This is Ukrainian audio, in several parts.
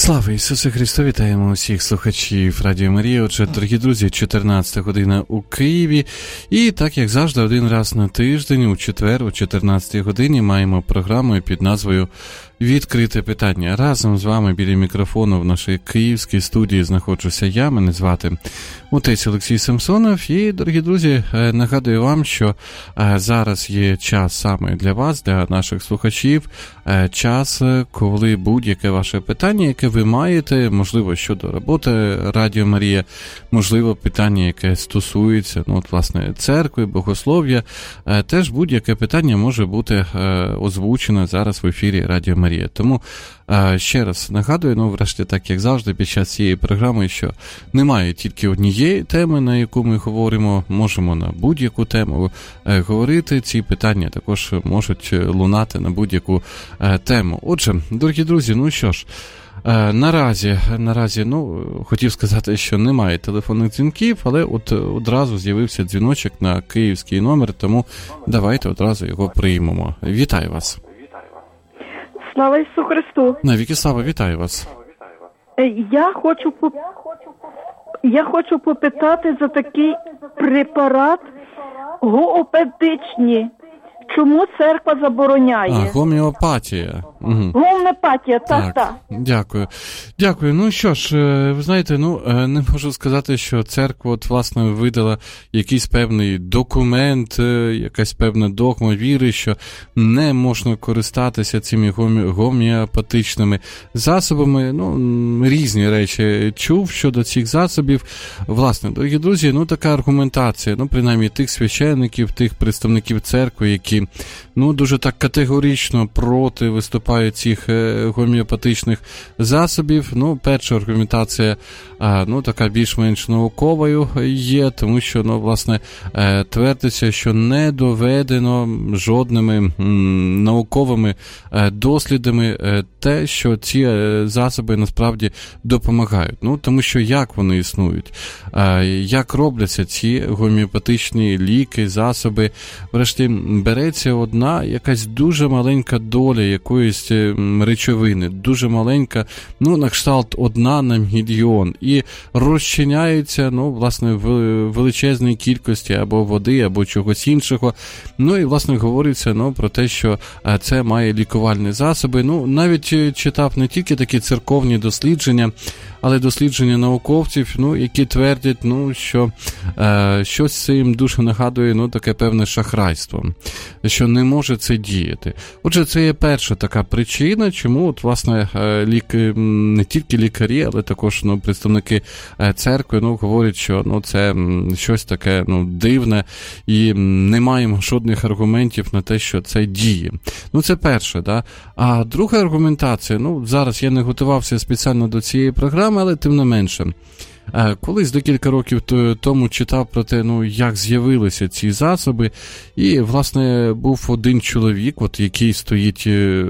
Слава Ісусу Христу! Вітаємо усіх слухачів Радіо Марія. Отже, дорогі друзі, 14 година у Києві. І так, як завжди, один раз на тиждень, у четвер, о 14 годині, маємо програму під назвою «Відкрите питання». Разом з вами біля мікрофону в нашій київській студії знаходжуся я, мене звати отець Олексій Самсонов. І, дорогі друзі, нагадую вам, що зараз є час саме для вас, для наших слухачів, час, коли будь-яке ваше питання, яке ви маєте, можливо, щодо роботи Радіо Марія, можливо, питання, яке стосується, власне, церкви, богослов'я, теж будь-яке питання може бути озвучено зараз в ефірі Радіо Марія. Тому ще раз нагадую, врешті, так як завжди, під час цієї програми, що немає тільки однієї теми, на яку ми говоримо, можемо на будь-яку тему говорити, ці питання також можуть лунати на будь-яку тему. Отже, дорогі друзі, що ж, наразі, хотів сказати, що немає телефонних дзвінків, але одразу з'явився дзвіночок на київський номер, тому давайте одразу його приймемо. Вітаю вас. Слава Ісусу Христу! Навіки слава, вітаю вас. Я хочу попитати за такий препарат гомеопатичний. Чому церква забороняє? Гомеопатія. Угу. Гомеопатія, так. Дякую. Ну що ж, ви знаєте, не можу сказати, що церква власне видала якийсь певний документ, якась певна догма віри, що не можна користатися цими гомеопатичними засобами. Різні речі чув щодо цих засобів. Власне, дорогі друзі, така аргументація, принаймні тих священників, тих представників церкви, які дуже так категорично проти виступають цих гомеопатичних засобів. Перша аргументація, така більш-менш науковою є, тому що, власне, твердиться, що не доведено жодними науковими дослідами те, що ці засоби насправді допомагають. Тому що як вони існують? Як робляться ці гомеопатичні ліки, засоби? Врешті, береться одна якась дуже маленька доля якоїсь речовини, дуже маленька, на кшталт 1 на мільйон, і розчиняється, власне, в величезній кількості або води, або чогось іншого. І, власне, говориться, про те, що це має лікувальні засоби. Навіть читав не тільки такі церковні дослідження, але дослідження науковців, які твердять, що щось це їм дуже нагадує, таке певне шахрайство, що не може це діяти. Отже, це є перша така причина, чому, власне, не тільки лікарі, але також, представники церкви, говорять, що, це щось таке, дивне, і не маємо жодних аргументів на те, що це діє. Це перше, да? А друга аргументація, зараз я не готувався спеціально до цієї програми, але тим не менше. Колись декілька років тому читав про те, як з'явилися ці засоби, і, власне, був один чоловік, який стоїть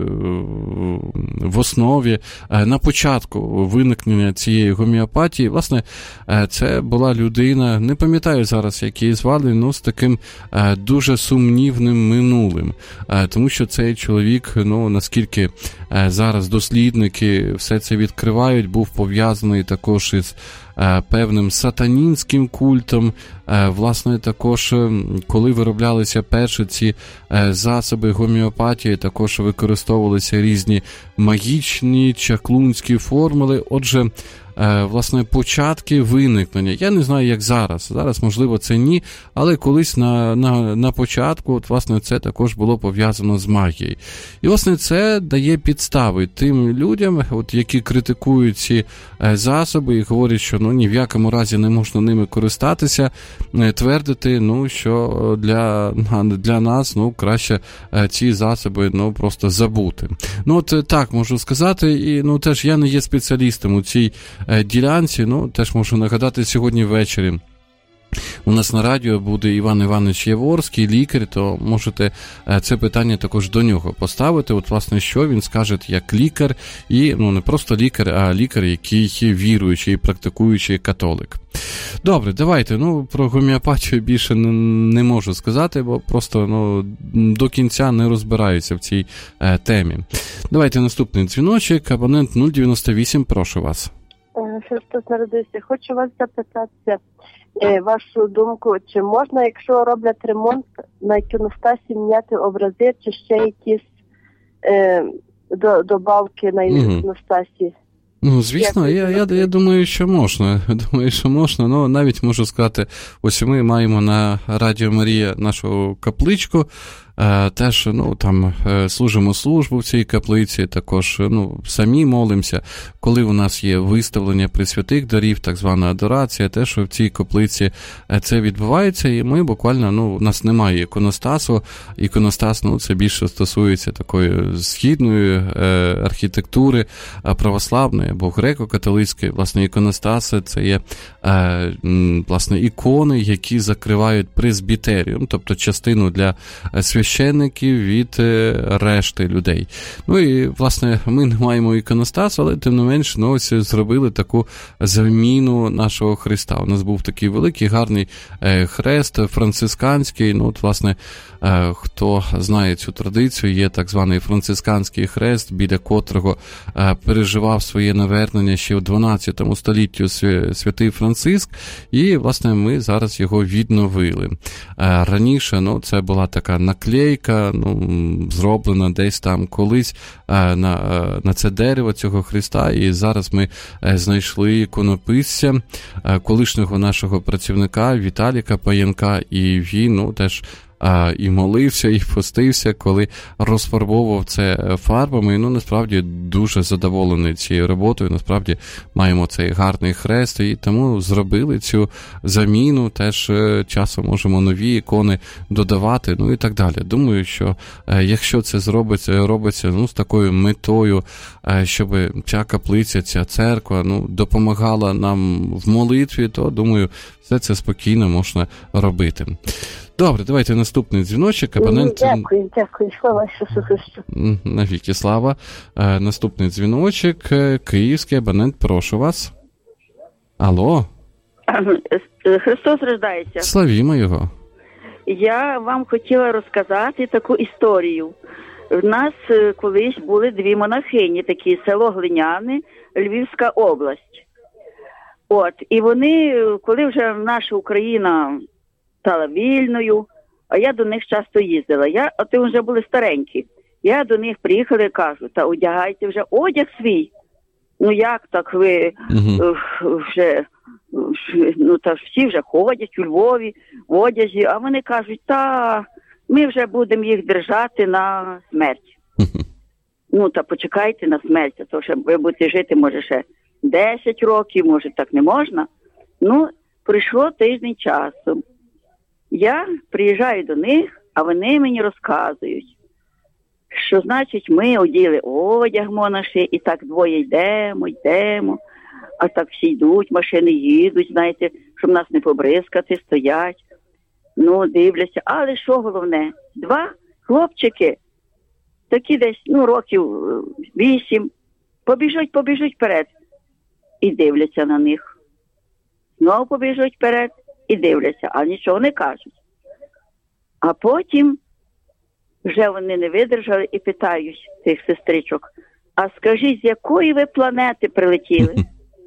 в основі на початку виникнення цієї гомеопатії. Власне, це була людина, не пам'ятаю зараз, як її звали, з таким дуже сумнівним минулим. Тому що цей чоловік, наскільки зараз дослідники все це відкривають, був пов'язаний також із певним сатанінським культом. Власне, також, коли вироблялися перші ці засоби гомеопатії, також використовувалися різні магічні, чаклунські формули. Отже, власне, початки виникнення. Я не знаю, як зараз. Зараз, можливо, це ні, але колись на початку, власне, це також було пов'язано з магією. І, власне, це дає підстави тим людям, які критикують ці засоби і говорять, що ні в якому разі не можна ними користатися, твердити, що для нас, краще ці засоби, просто забути. Так можу сказати, і, теж я не є спеціалістом у цій ділянці, теж можу нагадати, сьогодні ввечері у нас на радіо буде Іван Іванович Яворський, лікар, то можете це питання також до нього поставити. Власне, що він скаже як лікар, і не просто лікар, а лікар, який віруючий, практикуючий католик. Добре, давайте, про гомеопатію більше не можу сказати, бо просто, до кінця не розбираюся в цій темі. Давайте наступний дзвіночок, абонент 098, прошу вас. Христос народився. Хочу вас запитати вашу думку, чи можна, якщо роблять ремонт на іконостасі, міняти образи, чи ще якісь добавки на іконостасі? Звісно, я думаю, що можна. Навіть можу сказати, ось ми маємо на Радіо Марія нашу капличку, теж, там служимо службу в цій каплиці, також, самі молимося. Коли у нас є виставлення пресвятих дарів, так звана адорація, теж в цій каплиці це відбувається, і ми буквально, у нас немає іконостасу. Іконостас, це більше стосується такої східної архітектури православної або греко-католицької. Власне, іконостаси – це є, власне, ікони, які закривають презбітерію, тобто частину для священників від решти людей. І, власне, ми не маємо іконостасу, але, тим не менш, ось зробили таку заміну нашого Христа. У нас був такий великий, гарний хрест францисканський. Власне, хто знає цю традицію, є так званий францисканський хрест, біля котрого переживав своє навернення ще в 12 столітті святий Франциск, і, власне, ми зараз його відновили. Раніше, це була така наклейка, зроблена десь там колись на це дерево цього Христа, і зараз ми знайшли іконописця, колишнього нашого працівника Віталіка Паянка, і він, теж і молився, і постився, коли розфарбовував це фарбами. Насправді, дуже задоволений цією роботою. Насправді, маємо цей гарний хрест, і тому зробили цю заміну. Теж часом можемо нові ікони додавати, і так далі. Думаю, що якщо це робиться з такою метою, щоб ця каплиця, ця церква, допомагала нам в молитві, то, думаю, все це спокійно можна робити. Добре, давайте наступний дзвіночок. Абонент... Дякую. Слава Ісусу Христу. Навіки слава. Наступний дзвіночок. Київський абонент, прошу вас. Алло. Христос рождається. Славімо його. Я вам хотіла розказати таку історію. В нас колись були дві монахині, такі село Глиняне, Львівська область. І вони, коли вже наша Україна стала вільною, а я до них часто їздила. Ти вже були старенькі. Я до них приїхала і кажу, та одягайте вже одяг свій. Як так ви вже, та всі вже ходять у Львові в одязі, а вони кажуть, та ми вже будемо їх держати на смерть. Та почекайте на смерть, а то ще ви будете жити, може, ще 10 років, може, так не можна. Прийшло тиждень часу. Я приїжджаю до них, а вони мені розказують, що, значить, ми оділи одяг монаші, і так двоє йдемо, а так всі йдуть, машини їдуть, знаєте, щоб нас не побризкати, стоять. Дивляться. Але що головне? Два хлопчики, такі десь, років 8, побіжуть вперед і дивляться на них. Знову побіжуть вперед і дивляться, а нічого не кажуть. А потім вже вони не видержали і питають тих сестричок, а скажіть, з якої ви планети прилетіли?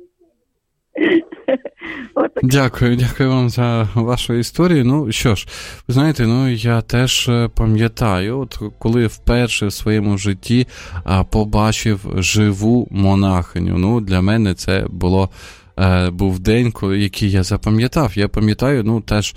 Дякую вам за вашу історію. Що ж, ви знаєте, я теж пам'ятаю, коли вперше в своєму житті побачив живу монахиню. Для мене це був день, який я запам'ятав. Я пам'ятаю, теж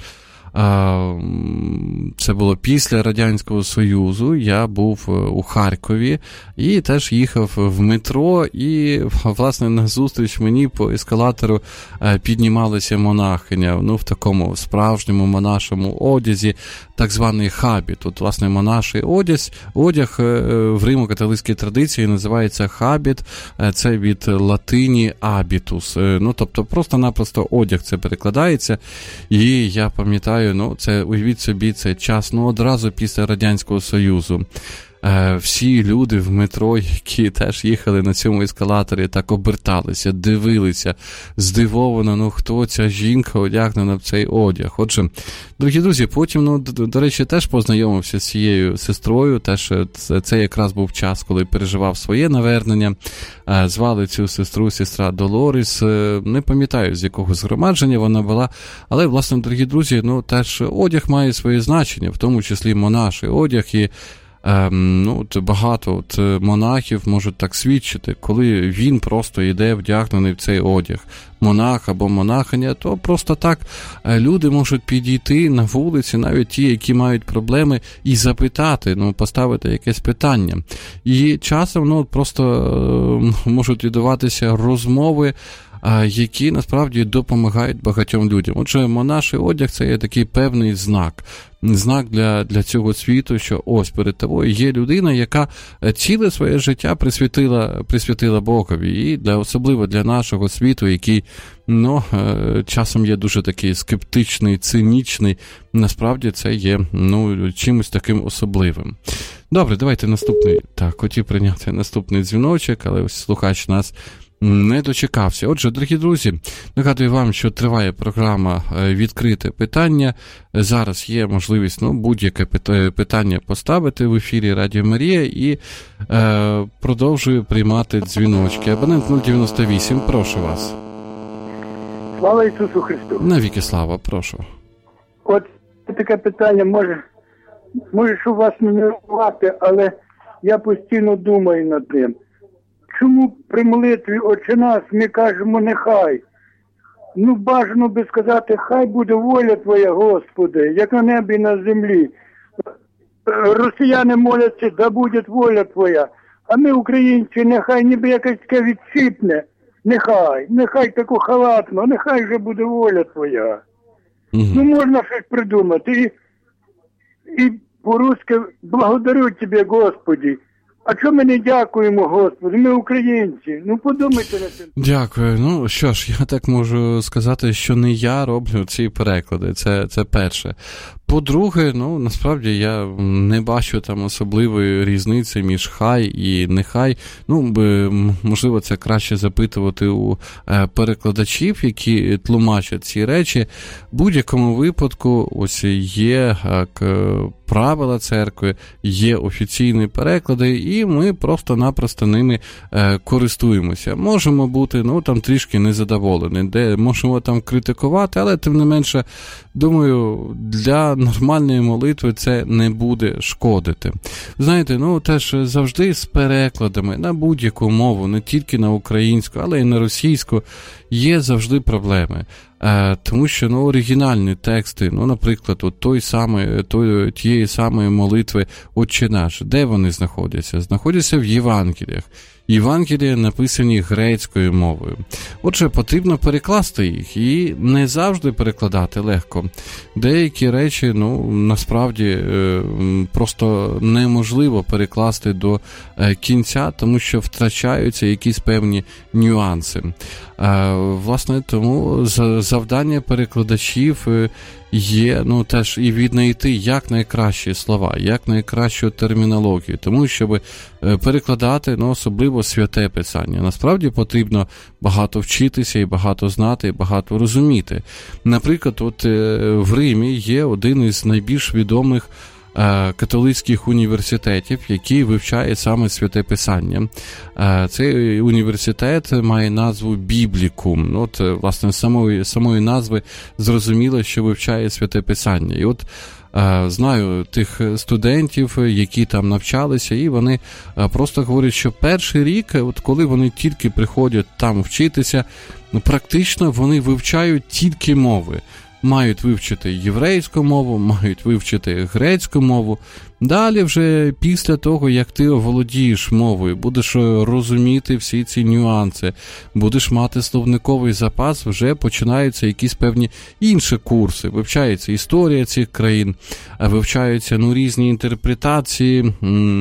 це було після Радянського Союзу, я був у Харкові і теж їхав в метро, і, власне, назустріч мені по ескалатору піднімалася монахиня, в такому справжньому монашому одязі, так званий хабіт. Тут, власне, монаший одяг в римо-католицькій традиції називається хабіт, це від латині абітус, тобто просто-напросто одяг це перекладається, і я пам'ятаю, це, уявіть собі, це час, одразу після Радянського Союзу. всі люди в метро, які теж їхали на цьому ескалаторі, так оберталися, дивилися, здивовано, ну хто ця жінка одягнена в цей одяг. Отже, дорогі друзі, потім, ну, до речі, теж познайомився з цією сестрою, теж це якраз був час, коли переживав своє навернення. Звали цю сестру сестра Долоріс, не пам'ятаю, з якого згромадження вона була, але, власне, дорогі друзі, ну, теж одяг має своє значення, в тому числі монаший одяг, і ну, багато монахів можуть так свідчити, коли він просто йде вдягнений в цей одяг, монах або монахиня, то просто так люди можуть підійти на вулиці, навіть ті, які мають проблеми, і запитати, ну, поставити якесь питання. І часом, ну, просто можуть відбуватися розмови, які насправді допомагають багатьом людям. Отже, монаший одяг – це є такий певний знак для цього світу, що ось перед тобою є людина, яка ціле своє життя присвятила Богові. І особливо для нашого світу, який, ну, часом є дуже такий скептичний, цинічний, насправді це є, ну, чимось таким особливим. Добре, давайте наступний. Так, хотів прийняти наступний дзвіночок, але ось слухач нас не дочекався. Отже, дорогі друзі, нагадую вам, що триває програма «Відкрите питання». Зараз є можливість, ну, будь-яке питання поставити в ефірі Радіо Марія, і продовжую приймати дзвіночки. Абонент 098, прошу вас. Слава Ісусу Христу! Навіки слава, прошу. От таке питання, може, що вас не нервувати, але я постійно думаю над ним. Чому при молитві «Отче наш» ми кажемо «нехай»? Ну, бажано би сказати «хай буде воля Твоя, Господи, як на небі і на землі». Росіяни моляться «да буде воля Твоя», а ми, українці, нехай ніби якесь таке відсипне. Нехай таку халатно, нехай вже буде воля Твоя. Ну, можна щось придумати. І по-русски «благодарю Тебе, Господи». А чому ми не дякуємо, Господи? Ми українці. Ну, подумайте на це. Дякую. Ну, що ж, я так можу сказати, що не я роблю ці переклади. Це перше. По-друге, ну, насправді я не бачу там особливої різниці між хай і нехай. Ну, можливо, це краще запитувати у перекладачів, які тлумачать ці речі. В будь-якому випадку ось є правила церкви, є офіційні переклади, і ми просто-напросто ними користуємося. Можемо бути, ну, там трішки незадоволені, де можемо там критикувати, але тим не менше, думаю, для нормальної молитви це не буде шкодити. Знаєте, ну, теж завжди з перекладами на будь-яку мову, не тільки на українську, але й на російську, є завжди проблеми. Тому що, ну, оригінальні тексти, ну, наприклад, от тієї самої молитви «Отче наш», де вони знаходяться? Знаходяться в Євангеліях. Євангелії написані грецькою мовою. Отже, потрібно перекласти їх, і не завжди перекладати легко. Деякі речі, ну, насправді, просто неможливо перекласти до кінця, тому що втрачаються якісь певні нюанси. Власне, тому завдання перекладачів є, ну, теж і віднайти як найкращі слова, як найкращу термінологію, тому щоб перекладати, ну, особливо святе писання. Насправді потрібно багато вчитися і багато знати, і багато розуміти. Наприклад, от в Римі є один із найбільш відомих католицьких університетів, який вивчає саме святе писання. Цей університет має назву Біблікум. От, власне, самої назви зрозуміло, що вивчає святе писання. І от знаю тих студентів, які там навчалися, і вони просто говорять, що перший рік, от коли вони тільки приходять там вчитися, практично вони вивчають тільки мови. Мають вивчити єврейську мову, мають вивчити грецьку мову. Далі вже після того, як ти оволодієш мовою, будеш розуміти всі ці нюанси, будеш мати словниковий запас, вже починаються якісь певні інші курси. Вивчається історія цих країн, вивчаються, ну, різні інтерпретації,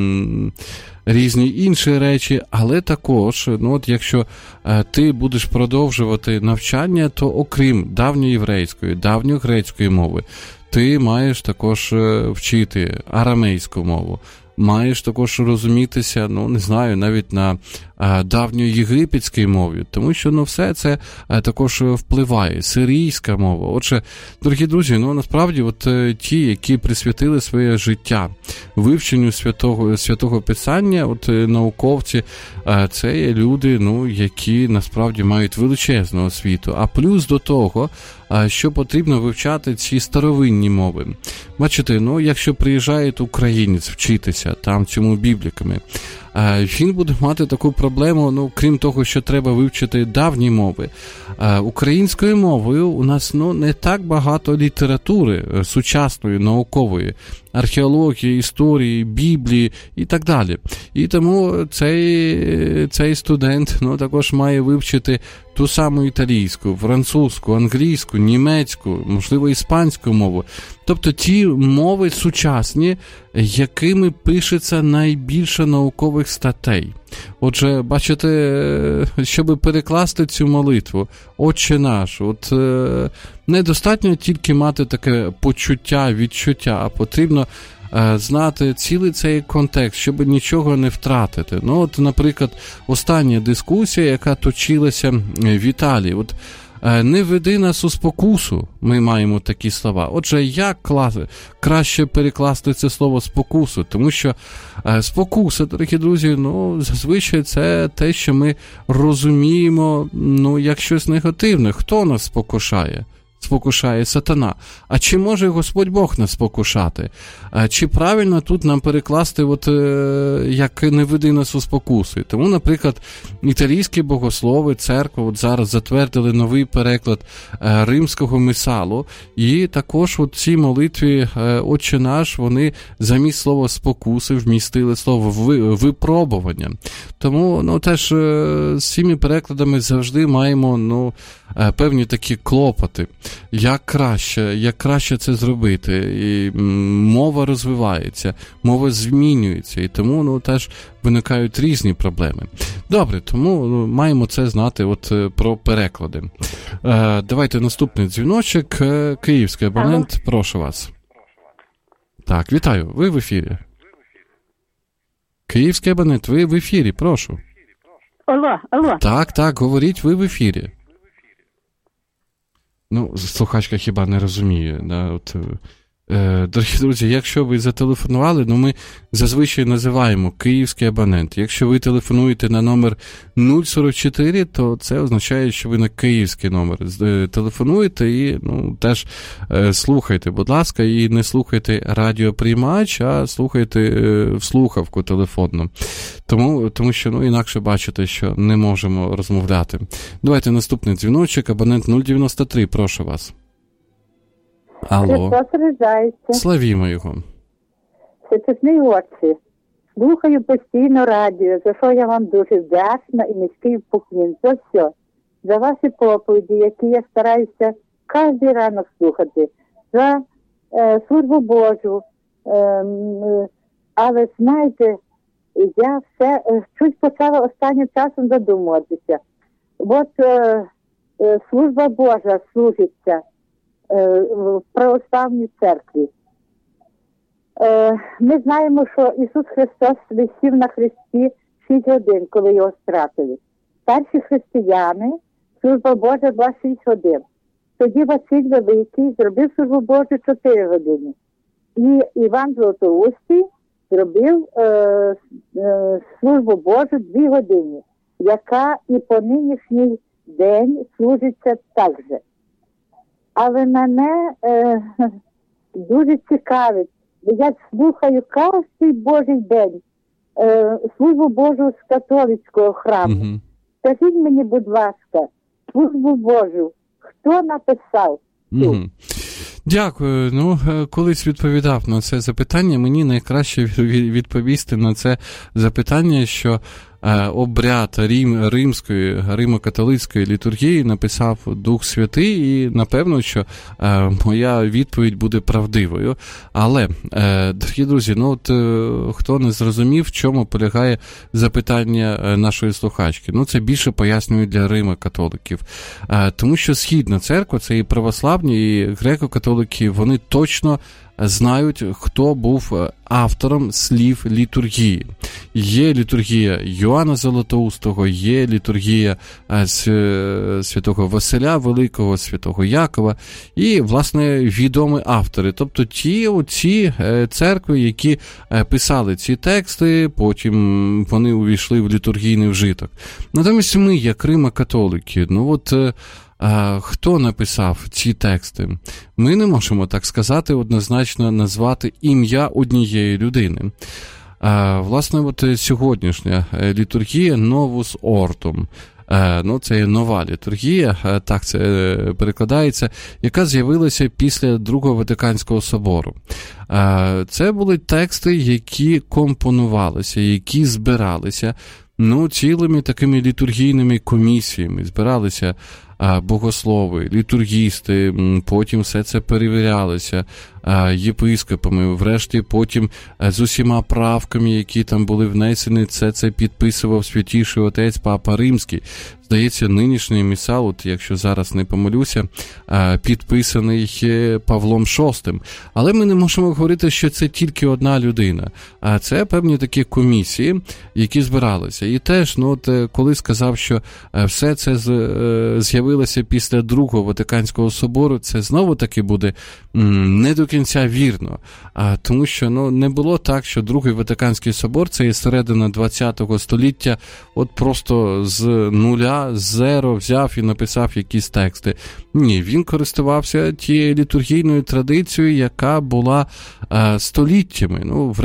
різні інші речі, але також, ну, от якщо ти будеш продовжувати навчання, то окрім давньоєврейської, давньогрецької мови, ти маєш також вчити арамейську мову, маєш також розумітися, ну, не знаю, навіть на давньоєгипетській мові, тому що, ну, все це також впливає. Сирійська мова. Отже, дорогі друзі, ну, насправді, от ті, які присвятили своє життя вивченню святого Писання, от науковці, це є люди, ну, які насправді мають величезну освіту. А плюс до того, що потрібно вивчати ці старовинні мови. Бачите, ну, якщо приїжджає українець вчитися там цьому бібліками, він буде мати таку проблему, ну, крім того, що треба вивчити давні мови. Українською мовою у нас, ну, не так багато літератури сучасної, наукової, археології, історії, Біблії і так далі. І тому цей студент, ну, також має вивчити ту саму італійську, французьку, англійську, німецьку, можливо, іспанську мову. Тобто ті мови сучасні, якими пишеться найбільше наукових статей. Отже, бачите, щоб перекласти цю молитву, Отче наш, от недостатньо тільки мати таке почуття, відчуття, а потрібно знати цілий цей контекст, щоб нічого не втратити. Ну, от, наприклад, остання дискусія, яка точилася в Італії. От, не веди нас у спокусу, ми маємо такі слова. Отже, як краще перекласти це слово спокусу? Тому що спокуса, дорогі друзі, ну, зазвичай це те, що ми розуміємо, ну, як щось негативне. Хто нас спокушає? Спокушає сатана. А чи може Господь Бог нас спокушати? Чи правильно тут нам перекласти, от, як не веди нас у спокуси? Тому, наприклад, італійські богослови, церква от зараз затвердили новий переклад римського мисалу, і також у цій молитві Отче наш, вони замість слова спокуси вмістили слово випробування. Тому, ну, теж з цими перекладами завжди маємо, ну, певні такі клопоти. Як краще це зробити? І мова розвивається, мова змінюється, і тому, ну, теж виникають різні проблеми. Добре, тому маємо це знати от про переклади. Давайте наступний дзвіночок. Київський абонент, прошу вас. Так, вітаю, ви в ефірі. Київський абонент, ви в ефірі, прошу. Алло. Так, говоріть, ви в ефірі. Ну, слухачка хіба не розуміє. Да? От, дорогі друзі, якщо ви зателефонували, ну ми зазвичай називаємо київський абонент. Якщо ви телефонуєте на номер 044, то це означає, що ви на київський номер телефонуєте і, ну, теж слухайте, будь ласка, і не слухайте радіоприймач, а слухайте в слухавку телефонну. Тому що, ну, інакше бачите, що не можемо розмовляти. Давайте наступний дзвіночок, абонент 093, прошу вас. Алло. Славімо його. Всечесний Отче, слухаю постійно радіо, за що я вам дуже вдячна і низький поклін. За все. За ваші проповіді, які я стараюся кожен ранок слухати. За службу Божу. Але, знаєте, я все щось почала останнім часом задумуватися. От служба Божа служиться в православній церкві. Ми знаємо, що Ісус Христос висів на хресті 6 годин, коли його стратили. Перші християни, служба Божа була 6 годин. Тоді Василь Великий зробив службу Божу 4 години. І Іван Златоустий зробив службу Божу 2 години, яка і по нинішній день служиться так же. Але мене дуже цікавить, я слухаю кожен Божий день службу Божу з католицького храму. Mm-hmm. Скажіть мені, будь ласка, службу Божу хто написав? Mm-hmm. Дякую. Ну, колись відповідав на це запитання. Мені найкраще відповісти на це запитання, що обряд римської, римо-католицької літургії написав Дух Святий, і напевно, що моя відповідь буде правдивою. Але, дорогі друзі, ну от хто не зрозумів, в чому полягає запитання нашої слухачки? Ну, це більше пояснюю для римо-католиків. Тому що Східна церква, це і православні, і греко-католики, вони точно знають, хто був автором слів літургії. Є літургія Йоанна Золотоустого, є літургія святого Василя Великого, святого Якова і, власне, відомі автори. Тобто ці церкви, які писали ці тексти, потім вони увійшли в літургійний вжиток. Натомість ми, як римо-католики, хто написав ці тексти? Ми не можемо так сказати, однозначно назвати ім'я однієї людини. Власне, сьогоднішня літургія Novus Ortum. Це є нова літургія, так це перекладається, яка з'явилася після Другого Ватиканського собору. Це були тексти, які компонувалися, які збиралися, цілими такими літургійними комісіями. Збиралися богослови, літургісти, потім все це перевірялося єпископами, врешті потім з усіма правками, які там були внесені, це підписував Святіший Отець Папа Римський. Здається, нинішній місал, якщо зараз не помилюся, підписаний Павлом VI. Але ми не можемо говорити, що це тільки одна людина. А це певні такі комісії, які збиралися. І теж, коли сказав, що все це з'явилося після Другого Ватиканського собору, це знову-таки буде не до кінця вірно. Тому що не було так, що Другий Ватиканський собор, це є середина ХХ століття, просто з нуля, з зеро взяв і написав якісь тексти. Ні, він користувався тією літургійною традицією, яка була століттями.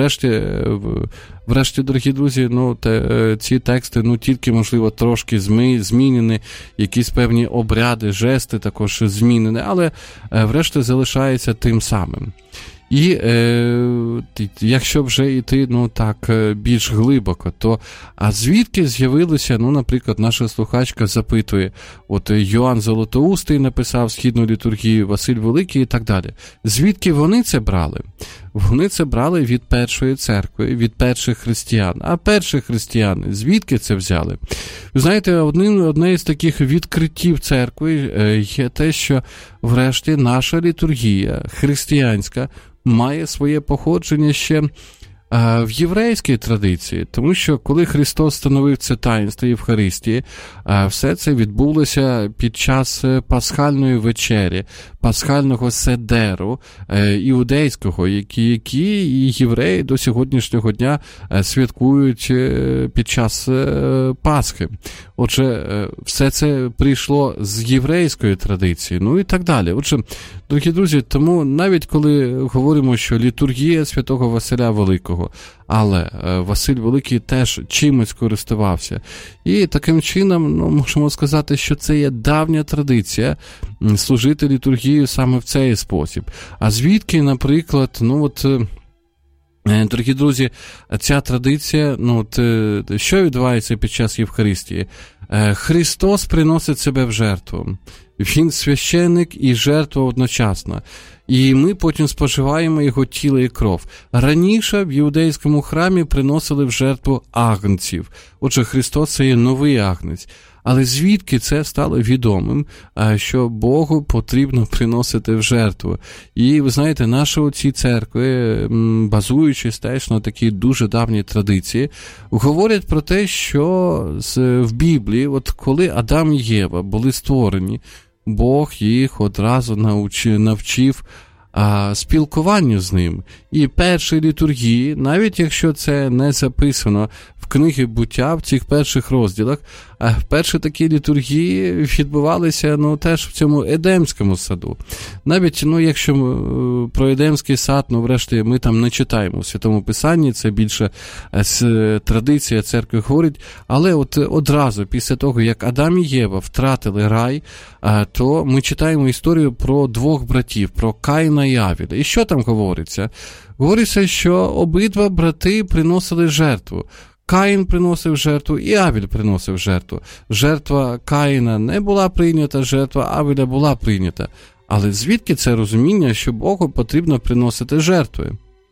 Врешті, дорогі друзі, ці тексти, тільки, можливо, трошки змінені, якісь певні обряди, жести також змінені, але врешті залишається тим самим. І якщо вже йти, більш глибоко, то звідки з'явилися, наприклад, наша слухачка запитує, Йоанн Золотоустий написав східну літургію, Василь Великий і так далі. Звідки вони це брали? Вони це брали від першої церкви, від перших християн. А перші християни, звідки це взяли? Ви знаєте, одне із таких відкриттів церкви є те, що врешті наша літургія християнська має своє походження ще в єврейській традиції, тому що коли Христос встановив це таїнство Євхаристії, все це відбулося під час пасхальної вечері, пасхального седеру іудейського, які євреї до сьогоднішнього дня святкують під час Пасхи. Отже, все це прийшло з єврейської традиції, і так далі. Отже, дорогі друзі, тому навіть коли говоримо, що літургія святого Василя Великого, але Василь Великий теж чимось користувався. І таким чином, можемо сказати, що це є давня традиція служити літургію саме в цей спосіб. А звідки, наприклад, дорогі друзі, ця традиція, що відбувається під час Євхаристії? Христос приносить себе в жертву. Він священник і жертва одночасно. І ми потім споживаємо його тіло і кров. Раніше в іудейському храмі приносили в жертву агнців. Отже, Христос – це є новий агнець. Але звідки це стало відомим, що Богу потрібно приносити в жертву? І, ви знаєте, наші оці церкви, базуючись теж на такій дуже давній традиції, говорять про те, що в Біблії, коли Адам і Єва були створені, Бог їх одразу навчив спілкуванню з ним. І перші літургії, навіть якщо це не записано в книги буття, в цих перших розділах, перші такі літургії відбувалися теж в цьому Едемському саду. Навіть, якщо про Едемський сад, врешті, ми там не читаємо в Святому Писанні, це більше традиція церкви говорить, але одразу після того, як Адам і Єва втратили рай, то ми читаємо історію про двох братів, про Каїна і Авіля. І що там говориться? Говориться, що обидва брати приносили жертву. Каїн приносив жертву і Авіль приносив жертву. Жертва Каїна не була прийнята, жертва Авіля була прийнята. Але звідки це розуміння, що Богу потрібно приносити жертви?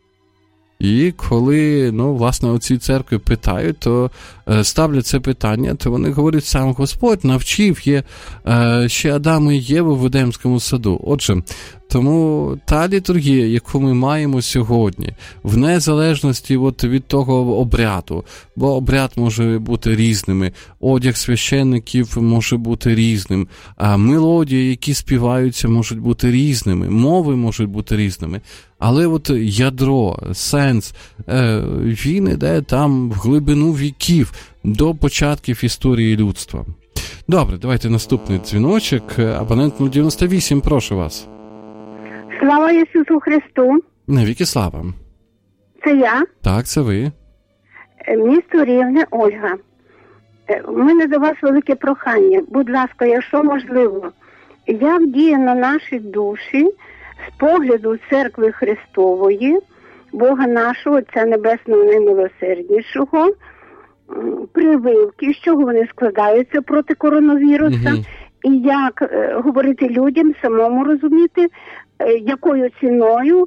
І коли, власне, оці церкви питають, то ставлять це питання, то вони говорять, сам Господь навчив ще Адама і Єву в Едемському саду. Отже, Тому та літургія, яку ми маємо сьогодні, в незалежності від того обряду, бо обряд може бути різними, одяг священників може бути різним, а мелодії, які співаються, можуть бути різними, мови можуть бути різними. Але ядро, сенс, він іде там в глибину віків, до початків історії людства. Добре, давайте наступний дзвіночок. Абонент 098, прошу вас. Слава Ісусу Христу. Навіки слава. Це я? Так, це ви. Місто Рівне, Ольга. У мене до вас велике прохання. Будь ласка, якщо можливо, як діє на наші душі з погляду Церкви Христової, Бога нашого, Отця Небесного Наймилосерднішого, прививки, з чого вони складаються проти коронавіруса, і як говорити людям, самому розуміти, якою ціною,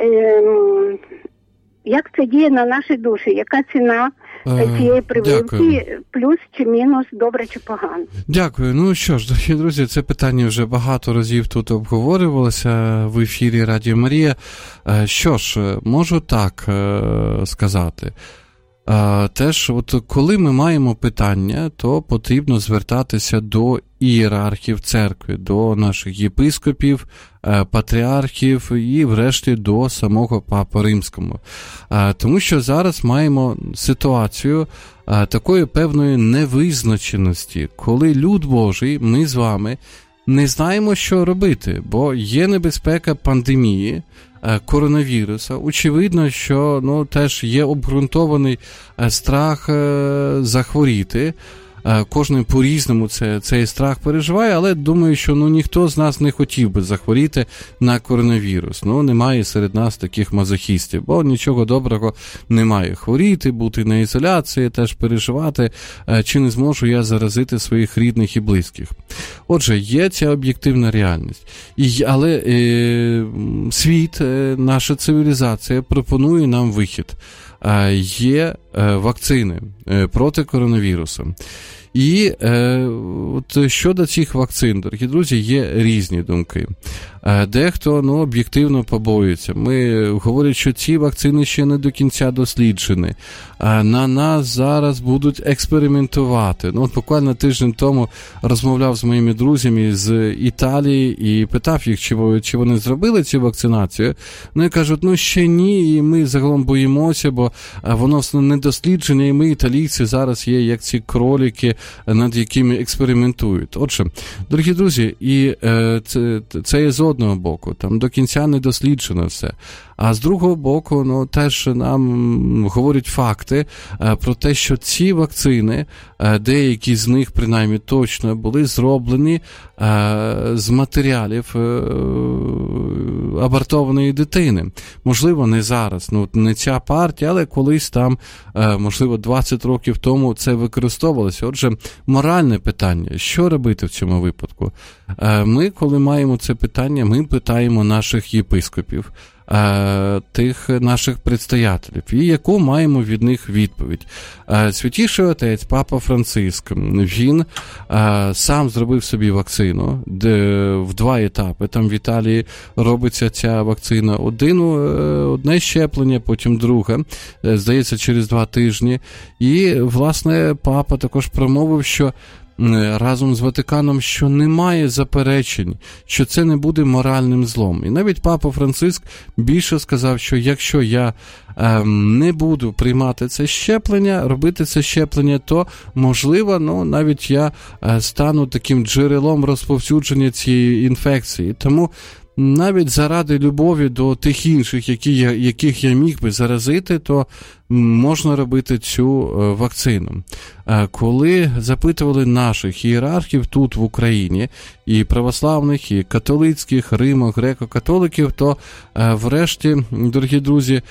як це діє на наші душі, яка ціна цієї прививки, дякую. Плюс чи мінус, добре чи погано. Дякую. Ну що ж, дорогі друзі, це питання вже багато разів тут обговорювалося в ефірі Радіо Марія. Що ж, можу так сказати. Теж, коли ми маємо питання, то потрібно звертатися до ієрархів церкви, до наших єпископів, патріархів і, врешті, до самого Папи Римського. Тому що зараз маємо ситуацію такої певної невизначеності, коли люд Божий, ми з вами, не знаємо, що робити, бо є небезпека пандемії, коронавіруса. Очевидно, що теж є обґрунтований страх захворіти. Кожен по-різному цей страх переживає, але думаю, що ніхто з нас не хотів би захворіти на коронавірус. Немає серед нас таких мазохістів, бо нічого доброго немає. Хворіти, бути на ізоляції, теж переживати, чи не зможу я заразити своїх рідних і близьких. Отже, є ця об'єктивна реальність. Але світ, наша цивілізація пропонує нам вихід. Є вакцини проти коронавірусу. І щодо цих вакцин, дорогі друзі, є різні думки. Дехто об'єктивно побоюється. Говорять, що ці вакцини ще не до кінця досліджені. На нас зараз будуть експериментувати. Буквально тиждень тому розмовляв з моїми друзями з Італії і питав їх, чи вони зробили цю вакцинацію. І кажуть, ще ні, і ми загалом боїмося, бо воно не досліджене, і ми, італійці, зараз є як ці кролики, над якими експериментують. Отже, дорогі друзі, і це є з одного боку, там до кінця не досліджено все. А з другого боку, теж нам говорять факти про те, що ці вакцини, деякі з них, принаймні точно, були зроблені з матеріалів абортованої дитини. Можливо, не зараз, не ця партія, але колись там, можливо, 20 років тому це використовувалося. Отже, моральне питання, що робити в цьому випадку? Ми, коли маємо це питання, ми питаємо наших єпископів, тих наших предстоятелів, і яку маємо від них відповідь. Святіший отець, Папа Франциск, він сам зробив собі вакцину в 2 етапи. Там в Італії робиться ця вакцина одне щеплення, потім друге, здається, через 2 тижні. І, власне, Папа також промовив, що разом з Ватиканом, що немає заперечень, що це не буде моральним злом. І навіть Папа Франциск більше сказав, що якщо я не буду приймати це щеплення, робити це щеплення, то, можливо, навіть я стану таким джерелом розповсюдження цієї інфекції. Тому навіть заради любові до тих інших, яких я міг би заразити, то можна робити цю вакцину. Коли запитували наших ієрархів тут в Україні, і православних, і католицьких, греко-католиків, то врешті, дорогі друзі,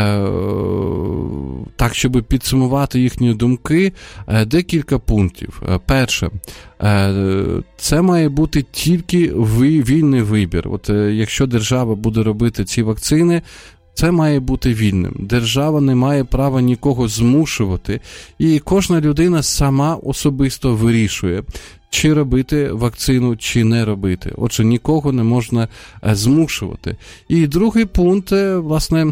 так, щоб підсумувати їхні думки, декілька пунктів. Перше, це має бути тільки вільний вибір. Якщо держава буде робити ці вакцини, це має бути вільним. Держава не має права нікого змушувати, і кожна людина сама особисто вирішує, чи робити вакцину, чи не робити. Отже, нікого не можна змушувати. І другий пункт, власне,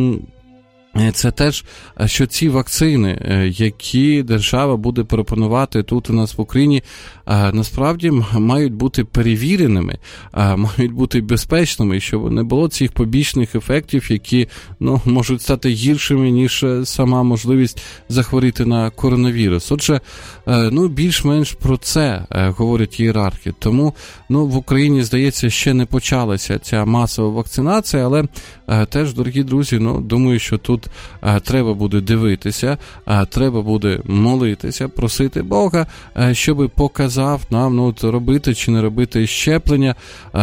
це теж, що ці вакцини, які держава буде пропонувати тут у нас в Україні, насправді мають бути перевіреними, мають бути безпечними, щоб не було цих побічних ефектів, які можуть стати гіршими, ніж сама можливість захворіти на коронавірус. Отже, більш-менш про це говорять ієрархи. Тому в Україні, здається, ще не почалася ця масова вакцинація, але теж, дорогі друзі, думаю, що тут треба буде дивитися, треба буде молитися, просити Бога, щоб показав нам, робити чи не робити щеплення.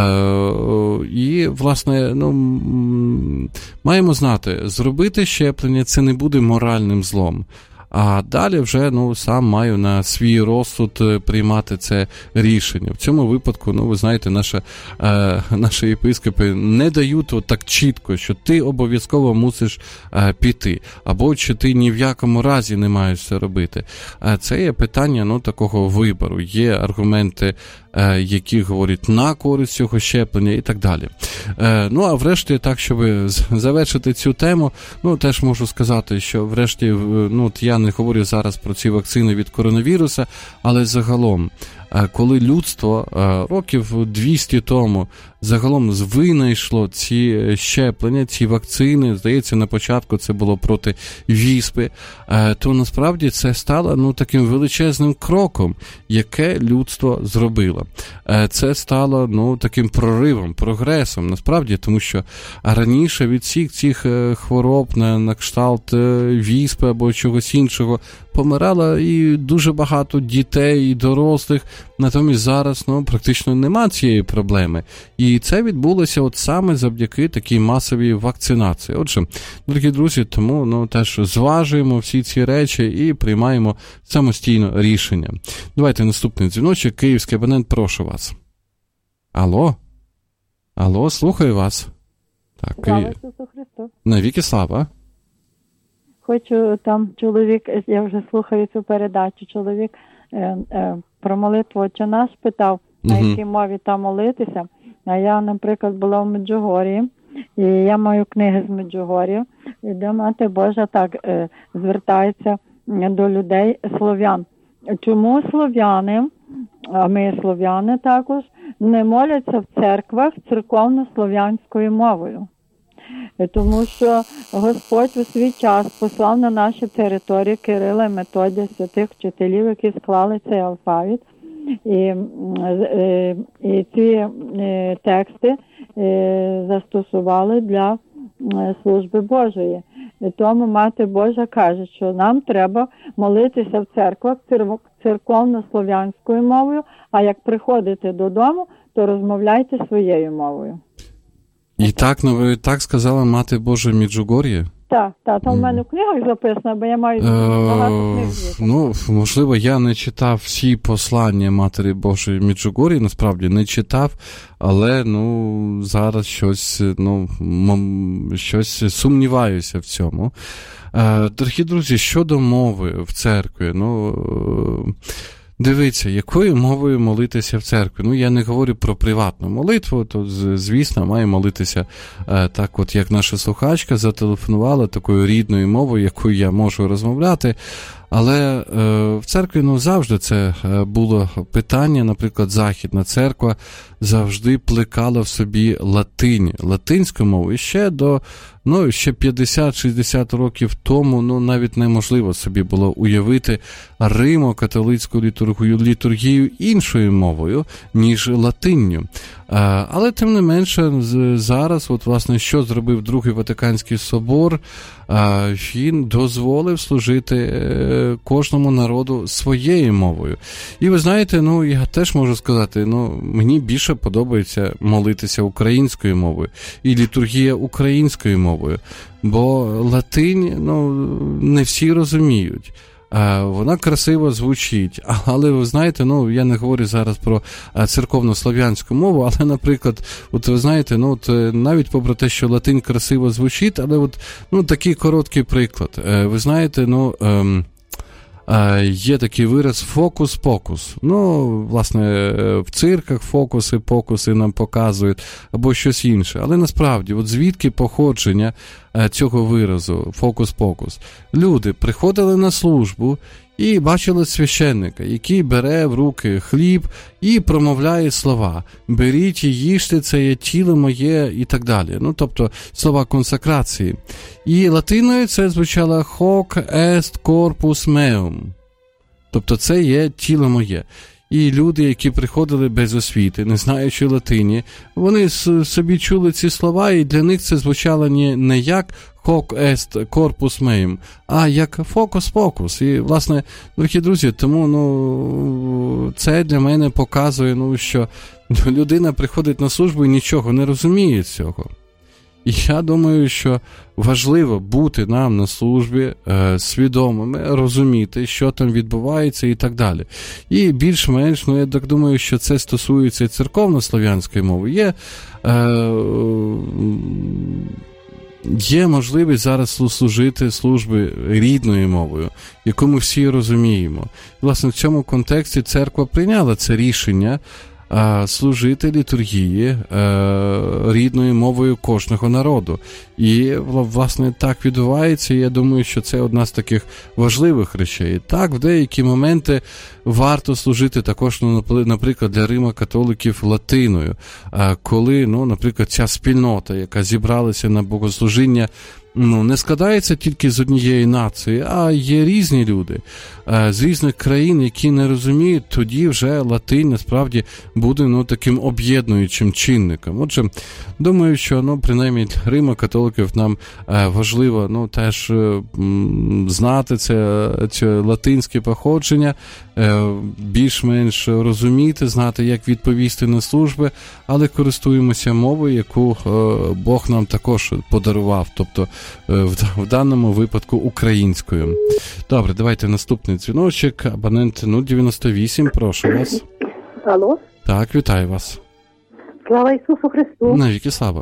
І, власне, маємо знати, зробити щеплення – це не буде моральним злом. А далі вже, сам маю на свій розсуд приймати це рішення. В цьому випадку, ви знаєте, наші єпископи не дають так чітко, що ти обов'язково мусиш піти, або чи ти ні в якому разі не маєш це робити. Це є питання, такого вибору. Є аргументи, які говорять на користь цього щеплення і так далі. А врешті, так, щоб завершити цю тему, теж можу сказати, що врешті, я не говорю зараз про ці вакцини від коронавіруса, але загалом, коли людство років 200 тому загалом винайшло ці щеплення, ці вакцини, здається, на початку це було проти віспи, то насправді це стало таким величезним кроком, яке людство зробило. Це стало таким проривом, прогресом, насправді, тому що раніше від всіх цих хвороб на кшталт віспи або чогось іншого помирало і дуже багато дітей і дорослих, натомість зараз практично нема цієї проблеми. І це відбулося саме завдяки такій масовій вакцинації. Отже, дорогі друзі, тому теж зважуємо всі ці речі і приймаємо самостійно рішення. Давайте наступний дзвіночок. Київський абонент, прошу вас. Алло, слухаю вас. Так, слава Ісусу Христу. Навіки слава. Хочу, чоловік, я вже слухаю цю передачу, чоловік про молитву «Отче наш» питав, на якій мові там молитися. А я, наприклад, була в Меджугор'ї, і я маю книги з Меджугор'я, і де Мати Божа так звертається до людей слов'ян. Чому слов'яни, а ми слов'яни також, не моляться в церквах церковно-слов'янською мовою? Тому що Господь у свій час послав на наші території Кирила і Методія, святих вчителів, які склали цей алфавіт. І ці тексти застосували для служби Божої. І тому Мати Божа каже, що нам треба молитися в церквах церковно-слов'янською мовою, а як приходите додому, то розмовляйте своєю мовою. І так сказала Мати Божа Меджугор'я? Так, там в мене в книгах записано, бо я маю багато книг. Можливо, я не читав всі послання Матері Божої Меджугор'ї, насправді не читав, але, зараз щось сумніваюся в цьому. Дорогі друзі, щодо мови в церкві, дивіться, якою мовою молитися в церкві? Я не говорю про приватну молитву, то, звісно, має молитися так, як наша слухачка зателефонувала, такою рідною мовою, якою я можу розмовляти. Але в церкві завжди це було питання, наприклад, Західна церква завжди плекала в собі латинську мову. І ще до 50-60 років тому навіть неможливо собі було уявити римо-католицьку літургію іншою мовою, ніж латинню. Але, тим не менше, зараз, власне, що зробив Другий Ватиканський собор, він дозволив служити кожному народу своєю мовою. І ви знаєте, я теж можу сказати, мені більше подобається молитися українською мовою і літургія українською мовою, бо латинь, не всі розуміють. вона красиво звучить, але ви знаєте, ну, я не говорю зараз про церковно-слов'янську мову, але, наприклад, от ви знаєте, ну, от навіть попри те, що латинь красиво звучить, але от, ну, такий короткий приклад. Ви знаєте, ну, є такий вираз «фокус-покус». Ну, власне, в цирках фокуси-покуси нам показують, або щось інше. Але насправді, от звідки походження цього виразу «фокус-покус»? Люди приходили на службу і бачили священника, який бере в руки хліб і промовляє слова «беріть і їжте, це є тіло моє» і так далі. Ну, тобто, слова консакрації. І латиною це звучало «hoc est corpus meum». Тобто, це є тіло моє. І люди, які приходили без освіти, не знаючи латині, вони собі чули ці слова, і для них це звучало не як «hoc est corpus meum», а як «focus-pocus». І, власне, дорогі друзі, тому, ну, це для мене показує, ну, що людина приходить на службу і нічого не розуміє цього. І я думаю, що важливо бути нам на службі свідомими, розуміти, що там відбувається і так далі. І більш-менш, ну, я так думаю, що це стосується і церковно-слов'янської мови. Є можливість зараз служити служби рідною мовою, яку ми всі розуміємо. І, власне, в цьому контексті церква прийняла це рішення служити літургії рідною мовою кожного народу. І, власне, так відбувається, і я думаю, що це одна з таких важливих речей. Так, в деякі моменти варто служити також, ну, наприклад, для Римо-католиків латиною, коли, ну, наприклад, ця спільнота, яка зібралася на богослужіння, ну, не складається тільки з однієї нації, а є різні люди з різних країн, які не розуміють, тоді вже латинь насправді буде, ну, таким об'єднуючим чинником. Отже, думаю, що, ну, принаймні для Римо-католиків нам важливо, ну, теж знати це латинське походження, більш-менш розуміти, знати, як відповісти на служби, але користуємося мовою, яку Бог нам також подарував, тобто в даному випадку українською. Добре, давайте наступний дзвіночок. Абонент 098, прошу вас. Алло? Так, вітаю вас. Слава Ісусу Христу. Навіки слава.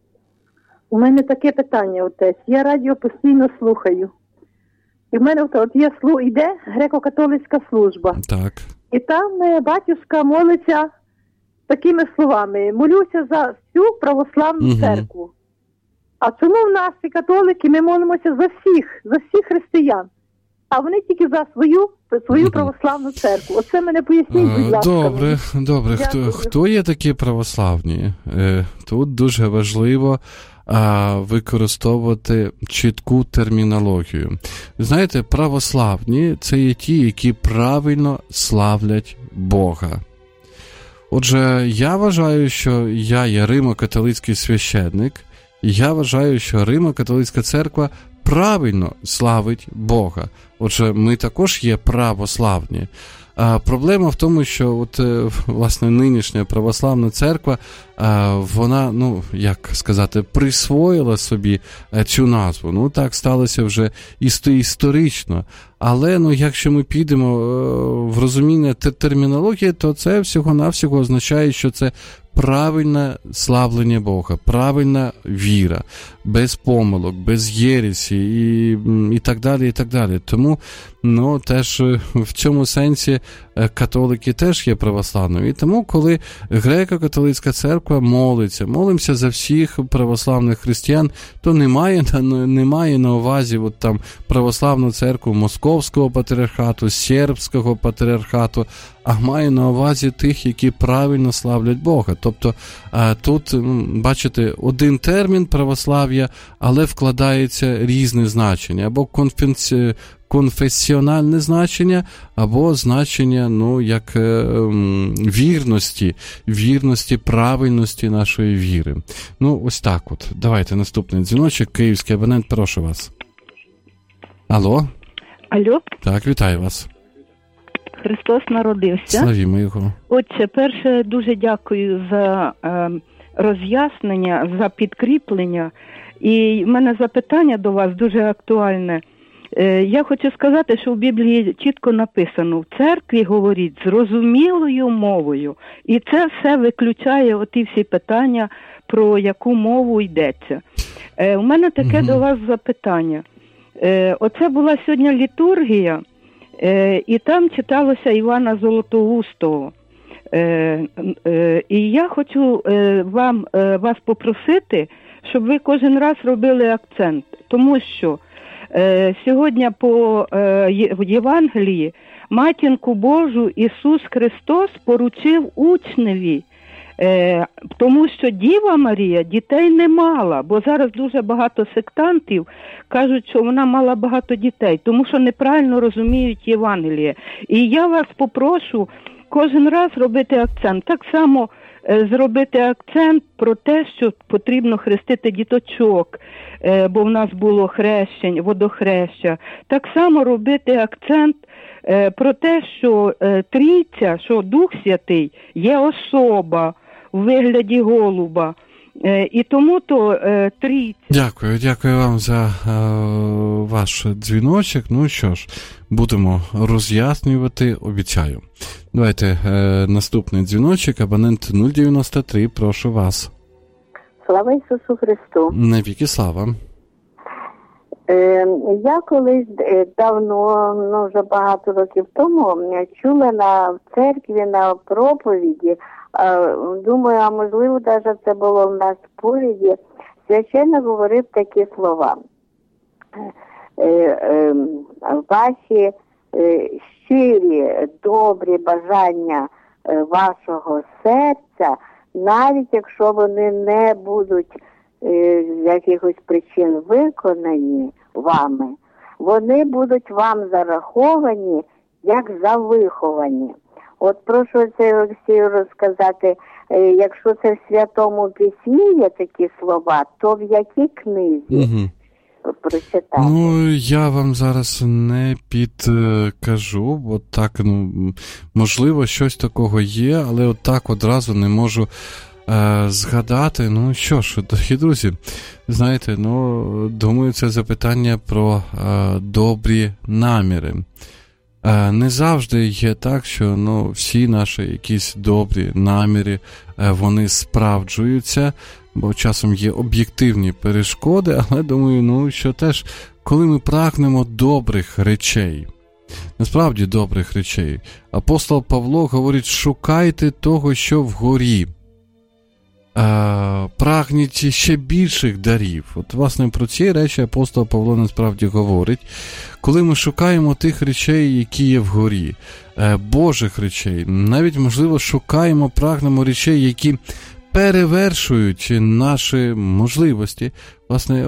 У мене таке питання, отець. Я радіо постійно слухаю. І в мене от є йде греко-католицька служба. Так. І там батюшка молиться такими словами: молюся за всю православну церкву. А чому в нас, і католики, ми молимося за всіх християн? А вони тільки за свою православну церкву. Оце мене поясніть, будь ласка. Добре. Хто є такі православні? Тут дуже важливо використовувати чітку термінологію. Знаєте, православні – це є ті, які правильно славлять Бога. Отже, я вважаю, що я є Римо-католицький священник, і я вважаю, що Римо-католицька церква правильно славить Бога. Отже, ми також є православні. Проблема в тому, що от, власне, нинішня православна церква, вона, ну, як сказати, присвоїла собі цю назву. Ну, так сталося вже історично. Але, ну, якщо ми підемо в розуміння термінології, то це всього-навсього означає, що це правильне славлення Бога, правильна віра, без помилок, без єресі і так далі, і так далі. Тому, ну, теж в цьому сенсі католики теж є православними. І тому, коли греко-католицька церква молимося за всіх православних християн, то немає на увазі от там православну церкву Московського патріархату, Сербського патріархату, а має на увазі тих, які правильно славлять Бога. Тобто тут, бачите, один термін православ'я, але вкладається різне значення, або конфесіональне значення, або значення, ну, як вірності, правильності нашої віри. Ну, ось так от. Давайте наступний дзвіночок. Київський абонент, прошу вас. Алло? Алло? Так, вітаю вас. Христос народився. Славімо Його. Отже, перше, дуже дякую за роз'яснення, за підкріплення. І в мене запитання до вас дуже актуальне. Я хочу сказати, що в Біблії чітко написано, в церкві говоріть зрозумілою мовою. І це все виключає оті всі питання, про яку мову йдеться. У мене таке до вас запитання. Оце була сьогодні літургія, і там читалося Івана Золотоустого. І я хочу вас попросити, щоб ви кожен раз робили акцент, тому що сьогодні по Євангелії Матінку Божу Ісус Христос поручив учневі, тому що Діва Марія дітей не мала, бо зараз дуже багато сектантів кажуть, що вона мала багато дітей, тому що неправильно розуміють Євангеліє. І я вас попрошу кожен раз робити акцент. Так само зробити акцент про те, що потрібно хрестити діточок, бо в нас було хрещень, водохреща. Так само робити акцент про те, що Трійця, що Дух Святий є особа у вигляді голуба. І тому то Трійця. Дякую вам за ваш дзвіночок. Ну що ж, будемо роз'яснювати, обіцяю. Давайте наступний дзвіночок, абонент 093, прошу вас. Слава Ісусу Христу. Навіки слава. Я колись давно, вже багато років тому, чула в церкві на проповіді, думаю, а можливо, навіть це було в нас в сповіді, священник говорив такі слова. Ваші щирі, добрі бажання вашого серця, навіть якщо вони не будуть з якихось причин виконані вами, вони будуть вам зараховані як за виховані. От прошу це Олексію розказати, якщо це в Святому Письмі є такі слова, то в якій книзі прочитати? Ну, я вам зараз не підкажу, бо так, можливо, щось такого є, але от так одразу не можу згадати. Ну що ж, дорогі друзі, знаєте, думаю, це запитання про добрі наміри. Не завжди є так, що всі наші якісь добрі наміри, вони справджуються, бо часом є об'єктивні перешкоди, але думаю, що теж, коли ми прагнемо добрих речей, насправді добрих речей, апостол Павло говорить, шукайте того, що вгорі, прагніть ще більших дарів. От, власне, про ці речі апостол Павло насправді говорить. Коли ми шукаємо тих речей, які є вгорі, Божих речей, навіть, можливо, шукаємо, прагнемо речей, які перевершують наші можливості, власне,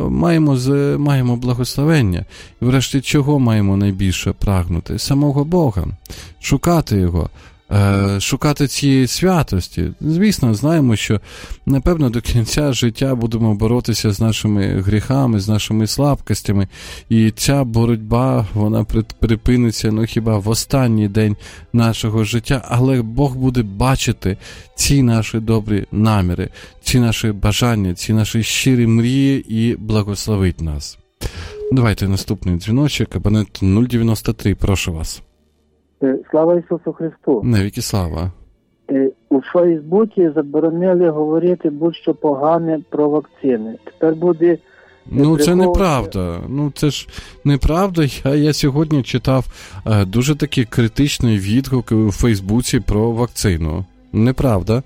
маємо благословення. І врешті, чого маємо найбільше прагнути? Самого Бога. Шукати Його. Шукати цієї святості. Звісно, знаємо, що, напевно, до кінця життя будемо боротися з нашими гріхами, з нашими слабкостями, і ця боротьба, вона припиниться, хіба в останній день нашого життя, але Бог буде бачити ці наші добрі наміри, ці наші бажання, ці наші щирі мрії і благословить нас. Давайте наступний дзвіночок, абонент 093, прошу вас. Слава Ісусу Христу. Навіки слава. У Фейсбуці заборонили говорити будь-що погане про вакцини. Тепер буде... Це неправда. Це ж неправда. Я сьогодні читав дуже такі критичні відгуки у Фейсбуці про вакцину. Неправда.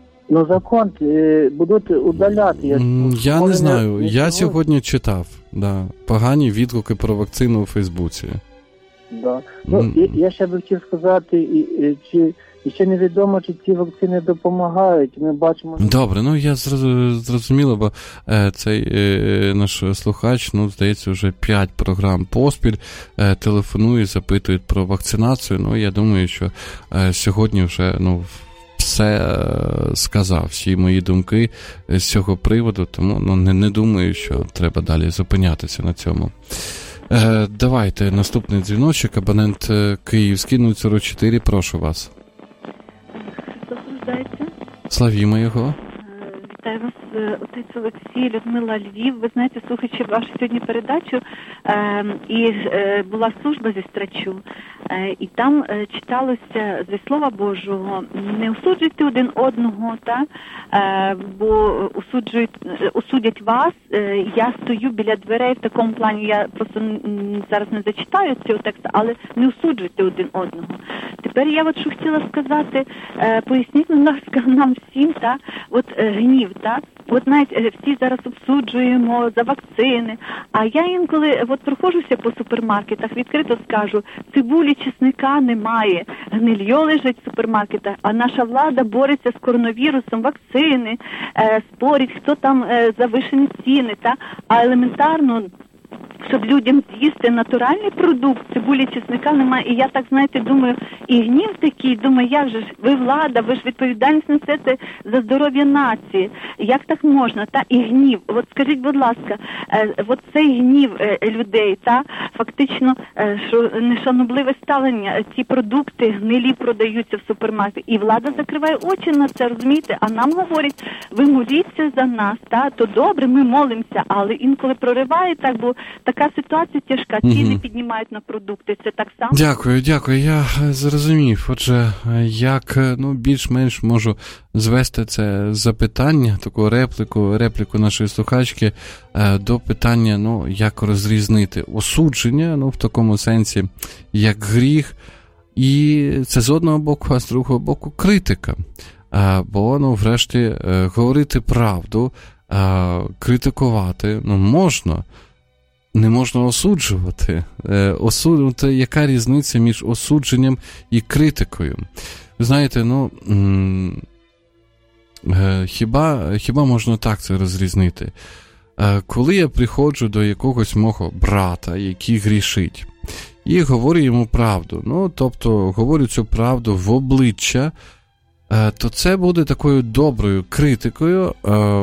Закон будуть удаляти. Я не знаю. Я сьогодні читав погані відгуки про вакцину у Фейсбуці. Да. Я ще би хотів сказати, і ще невідомо, чи ці вакцини допомагають. Ми бачимо... Добре, я зрозуміло, бо цей наш слухач, здається, вже 5 програм поспіль телефонує, запитують про вакцинацію. Я думаю, що сьогодні вже, все сказав, всі мої думки з цього приводу, тому не думаю, що треба далі зупинятися на цьому. Давайте наступний дзвіночок, абонент Київський 044, прошу вас. Христос рождається. Славімо його. Вітаю вас отець Олексій, Людмила, Львів. Ви знаєте, слухаючи вашу сьогодні передачу, і була служба зі Страчу, і там читалося зі Слова Божого: не осуджуйте один одного, бо осудять вас. Я стою біля дверей в такому плані, я просто зараз не зачитаю цього тексту, але не осуджуйте один одного. Тепер я от що хотіла сказати, поясніть, будь ласка, нам всім, гнів, От навіть всі зараз обсуджуємо за вакцини, а я інколи проходжуся по супермаркетах, відкрито скажу, цибулі, чесника немає, гнильо лежить в супермаркетах, а наша влада бореться з коронавірусом, вакцини, спорить, хто там завишені ціни, а елементарно, щоб людям з'їсти натуральний продукт, цибулі, чесника немає. І я так, знаєте, думаю, і гнів такий, думаю, як же ж, ви влада, ви ж відповідальність несете за здоров'я нації. Як так можна? І гнів. От скажіть, будь ласка, от цей гнів людей, фактично, що нешанобливе ставлення, ці продукти гнилі продаються в супермаркеті. І влада закриває очі на це, розумієте? А нам говорять, ви моліться за нас, то добре, ми молимося, але інколи прориває бо така ситуація тяжка, ціни піднімають на продукти, це так само? Дякую, я зрозумів. Отже, як більш-менш можу звести це запитання, таку репліку нашої слухачки до питання, як розрізнити осудження, в такому сенсі, як гріх, і це з одного боку, а з другого боку критика. Бо, врешті, говорити правду, критикувати, можна, не можна осуджувати. Яка різниця між осудженням і критикою? Ви знаєте, хіба можна так це розрізнити? Коли я приходжу до якогось мого брата, який грішить, і говорю йому правду, тобто говорю цю правду в обличчя, то це буде такою доброю критикою,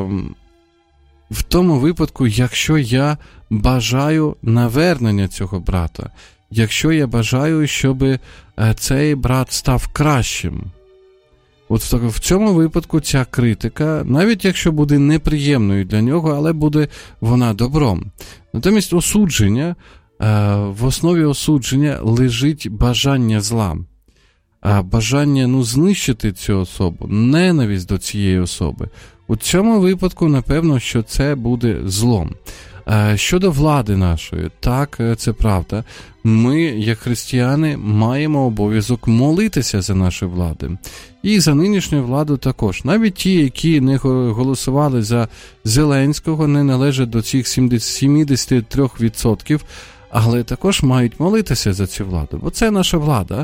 в тому випадку, якщо я бажаю навернення цього брата, якщо я бажаю, щоб цей брат став кращим. От в цьому випадку ця критика, навіть якщо буде неприємною для нього, але буде вона добром. Натомість осудження, в основі осудження лежить бажання зла. Бажання знищити цю особу, ненависть до цієї особи. У цьому випадку, напевно, що це буде злом. Щодо влади нашої, так, це правда. Ми, як християни, маємо обов'язок молитися за нашу владу. І за нинішню владу також. Навіть ті, які не голосували за Зеленського, не належать до цих 73%, але також мають молитися за цю владу. Бо це наша влада.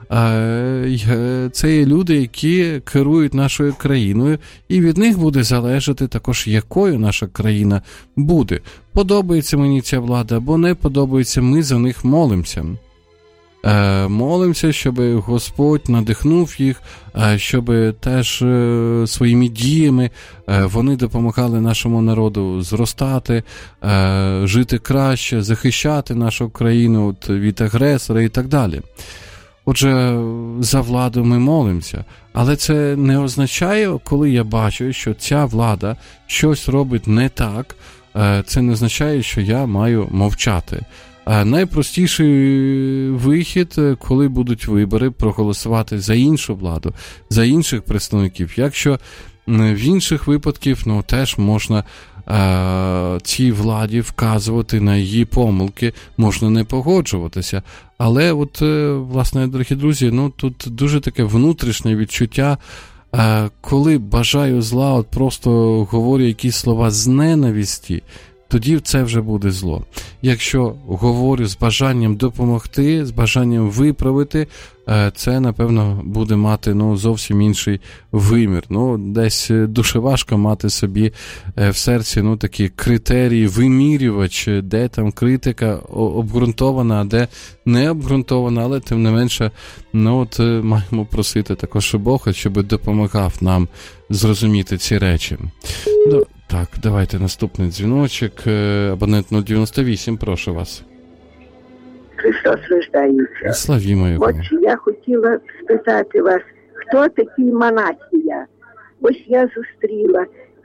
Це є люди, які керують нашою країною, і від них буде залежати також, якою наша країна буде. Подобається мені ця влада, або не подобається, ми за них молимося. Молимося, щоб Господь надихнув їх, щоб теж своїми діями вони допомагали нашому народу зростати, жити краще, захищати нашу країну від агресора і так далі. Отже, за владу ми молимося, але це не означає, коли я бачу, що ця влада щось робить не так, це не означає, що я маю мовчати. Найпростіший вихід, коли будуть вибори, проголосувати за іншу владу, за інших представників. Якщо в інших випадків, теж можна цій владі вказувати на її помилки, можна не погоджуватися. Але власне, дорогі друзі, тут дуже таке внутрішнє відчуття, коли бажаю зла, просто говорю якісь слова з ненависті, тоді це вже буде зло. Якщо говорю з бажанням допомогти, з бажанням виправити, це, напевно, буде мати зовсім інший вимір. Десь дуже важко мати собі в серці такі критерії, вимірювач, де там критика обґрунтована, а де не обґрунтована, але тим не менше, маємо просити також Бога, щоб допомагав нам зрозуміти ці речі. Так, давайте наступний дзвіночок. Абонент 098, прошу вас. Христос рождається. Славімо його. От я хотіла спитати вас, хто такий Манасія? Ось я зустріла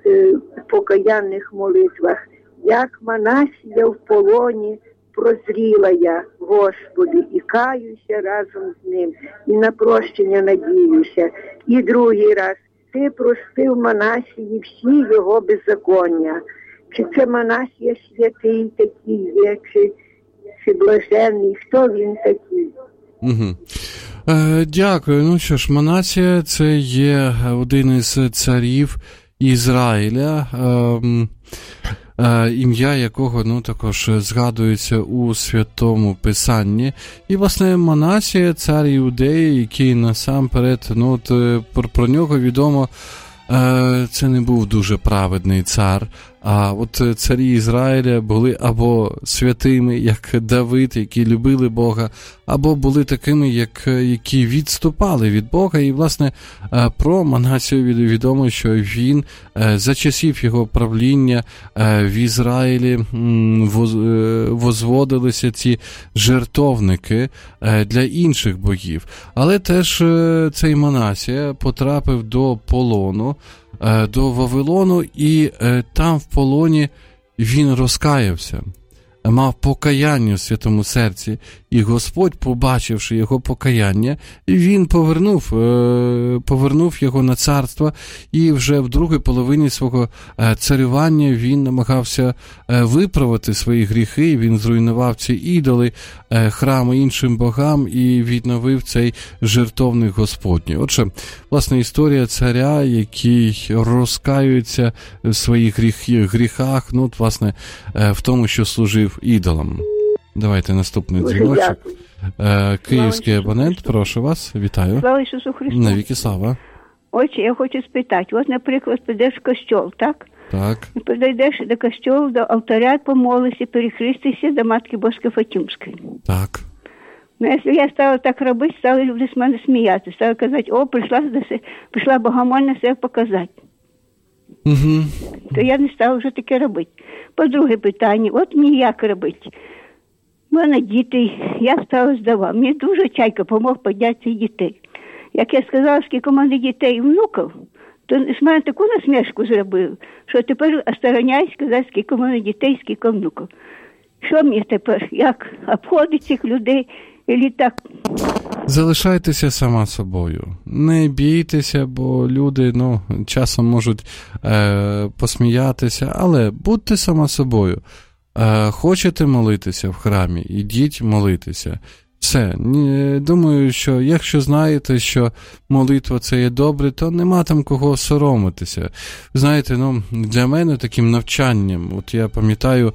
покаянних молитвах. Як Манасія в полоні, прозріла я, Господи, і каюся разом з ним, і на прощення надіюся. І другий раз, ти простив Манасії всі його беззаконня. Чи це Манасія святий такий є, чи блаженний, хто він такий? Угу. Дякую. Ну що ж, Манасія – це є один із царів Ізраїля, ім'я якого також згадується у Святому Писанні. І, власне, Манасія – цар Іудеї, який насамперед, про нього відомо, це не був дуже праведний цар, а от царі Ізраїля були або святими, як Давид, які любили Бога, або були такими, які відступали від Бога. І, власне, про Манасію відомо, що він за часів його правління в Ізраїлі возводилися ці жертовники для інших богів. Але теж цей Манасія потрапив до полону, до Вавилону, і там в полоні він розкаявся, мав покаяння в святому серці, і Господь, побачивши його покаяння, він повернув його на царство, і вже в другій половині свого царювання він намагався виправити свої гріхи, він зруйнував ці ідоли, храми іншим богам і відновив цей жертовник Господній. Отже, власне, історія царя, який розкаюється в своїх гріхах, власне, в тому, що служив ідолам. Давайте наступний дзвіночок. Київський абонент, прошу вас, вітаю. Слава Ісусу Христу. Навіки слава. Отже, я хочу спитати, от, наприклад, підеш в костьол, так? Так. Підійдеш до костьолу, до алтаря, помолишся, перехрестишся до Матки Божої Фатимської. Так. Ну, якщо я стала так робити, стали люди з мене сміятися, стали казати, прийшла богомольна себе показати. Угу. То я не стала вже таке робити. По-друге питання, от мені як робити? У мене діти, я стала здава. Мені дуже Чайка помог підняти цих дітей. Як я сказала, скільки у мене дітей і внуків, то з мене таку насмішку зробив, що тепер остороняюсь сказати, скільки у мене дітей, скільки внуків. Що мені тепер, як обходить цих людей, і так? Залишайтеся сама собою. Не бійтеся, бо люди, часом можуть посміятися, але будьте сама собою. Хочете молитися в храмі, ідіть молитися. Все. Думаю, що якщо знаєте, що молитва це є добре, то нема там кого соромитися. Знаєте, для мене таким навчанням, от я пам'ятаю,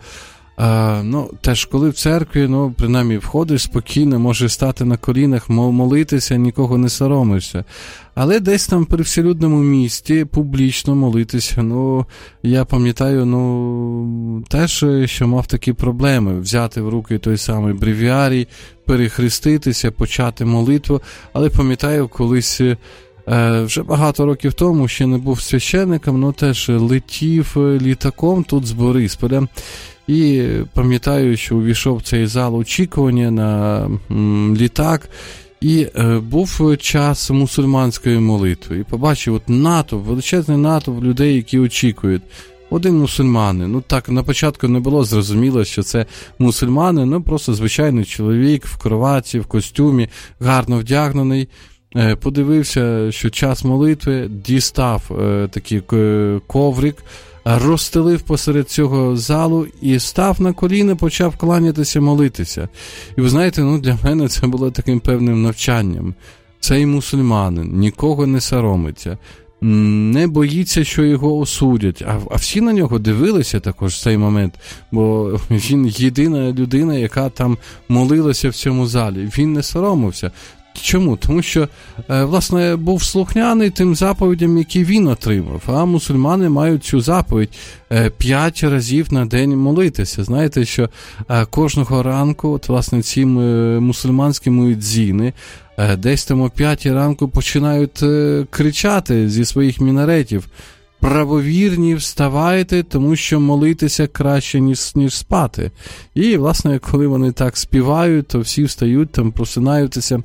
теж коли в церкві, принаймні входиш спокійно, можеш стати на колінах, молитися, нікого не соромишся. Але десь там при вселюдному місті публічно молитися, я пам'ятаю, теж, що мав такі проблеми, взяти в руки той самий бревіарій, перехреститися, почати молитву, але пам'ятаю, колись вже багато років тому, ще не був священником, теж летів літаком тут з Борисполя. І пам'ятаю, що увійшов в цей зал очікування на літак, і був час мусульманської молитви. І побачив величезний натовп людей, які очікують. Один мусульманин. Так, на початку не було зрозуміло, що це мусульманин, просто звичайний чоловік в кроватці, в костюмі, гарно вдягнений. Подивився, що час молитви, дістав такий коврик, розстелив посеред цього залу і став на коліна, почав кланятися, молитися. І ви знаєте, для мене це було таким певним навчанням. Цей мусульманин нікого не соромиться, не боїться, що його осудять. А всі на нього дивилися також в цей момент, бо він єдина людина, яка там молилася в цьому залі. Він не соромився. Чому? Тому що, власне, був слухняний тим заповідям, які він отримав. А мусульмани мають цю заповідь 5 разів на день молитися. Знаєте, що кожного ранку, власне, ці мусульманські муедзіни десь там о 5 ранку починають кричати зі своїх мінаретів: правовірні, вставайте, тому що молитися краще, ніж спати. І, власне, коли вони так співають, то всі встають, там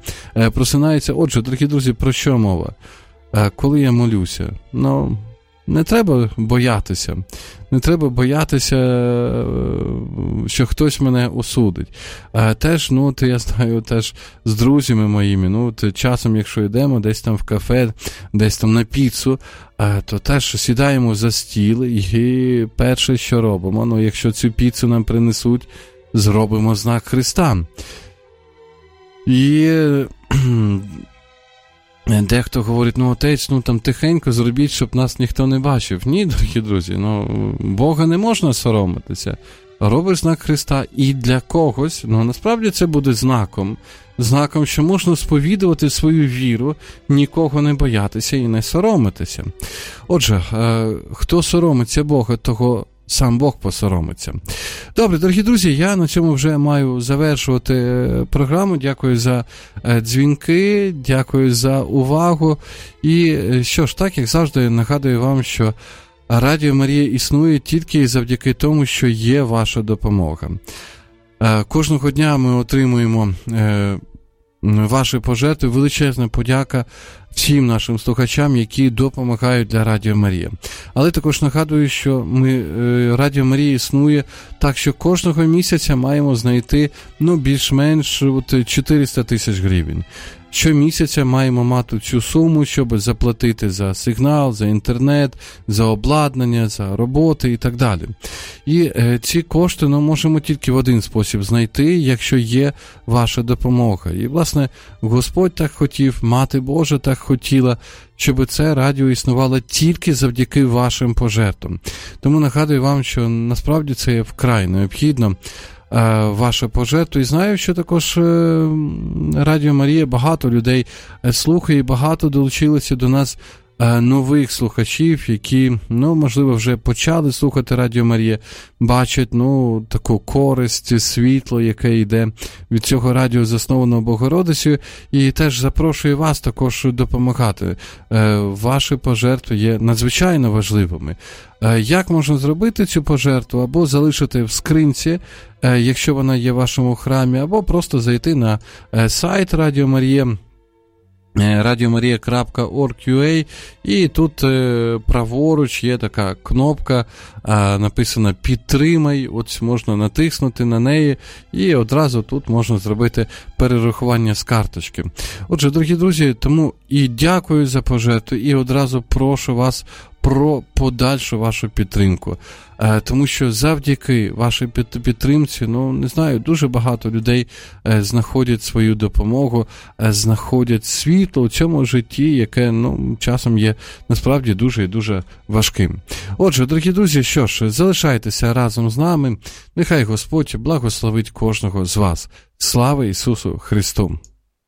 просинаються. Отже, дорогі друзі, про що мова? Коли я молюся? не треба боятися. Не треба боятися, що хтось мене осудить. Теж, я знаю, теж з друзями моїми, часом, якщо йдемо десь там в кафе, десь там на піцу, то теж сідаємо за стіл і перше, що робимо, якщо цю піцу нам принесуть, зробимо знак Христа. І дехто говорить, отець, там тихенько зробіть, щоб нас ніхто не бачив. Ні, дорогі друзі, Бога не можна соромитися. Робиш знак Христа і для когось, насправді це буде знаком, що можна сповідувати свою віру, нікого не боятися і не соромитися. Отже, хто соромиться Бога, того сам Бог посоромиться. Добре, дорогі друзі, я на цьому вже маю завершувати програму. Дякую за дзвінки, дякую за увагу. І що ж, так, як завжди, нагадую вам, що Радіо Марія існує тільки завдяки тому, що є ваша допомога. Кожного дня ми отримуємо ваші пожертви. Величезна подяка всім нашим слухачам, які допомагають для Радіо Марія. Але також нагадую, що Радіо Марія існує так, що кожного місяця маємо знайти більш-менш 400 тисяч гривень. Щомісяця маємо мати цю суму, щоб заплатити за сигнал, за інтернет, за обладнання, за роботи і так далі. І ці кошти можемо тільки в один спосіб знайти, якщо є ваша допомога. І, власне, Господь так хотів, Мати Божа так хотіла, щоб це радіо існувало тільки завдяки вашим пожертвам. Тому нагадую вам, що насправді це є вкрай необхідно, ваша пожертва. І знаю, що також Радіо Марія багато людей слухає, і багато долучилося до нас нових слухачів, які, можливо, вже почали слухати Радіо Марія, бачать, таку користь, світло, яке йде від цього радіо, заснованого Богородицею, і теж запрошую вас також допомагати. Ваші пожертви є надзвичайно важливими. Як можна зробити цю пожертву? Або залишити в скринці, якщо вона є в вашому храмі, або просто зайти на сайт Радіо Марія, radiomaria.org.ua, і тут праворуч є така кнопка, написана «Підтримай», от можна натиснути на неї, і одразу тут можна зробити перерахування з карточки. Отже, дорогі друзі, тому і дякую за пожертву, і одразу прошу вас про подальшу вашу підтримку. Тому що завдяки вашій підтримці, не знаю, дуже багато людей знаходять свою допомогу, знаходять світло у цьому житті, яке, часом є насправді дуже і дуже важким. Отже, дорогі друзі, що ж, залишайтеся разом з нами. Нехай Господь благословить кожного з вас. Слава Ісусу Христу!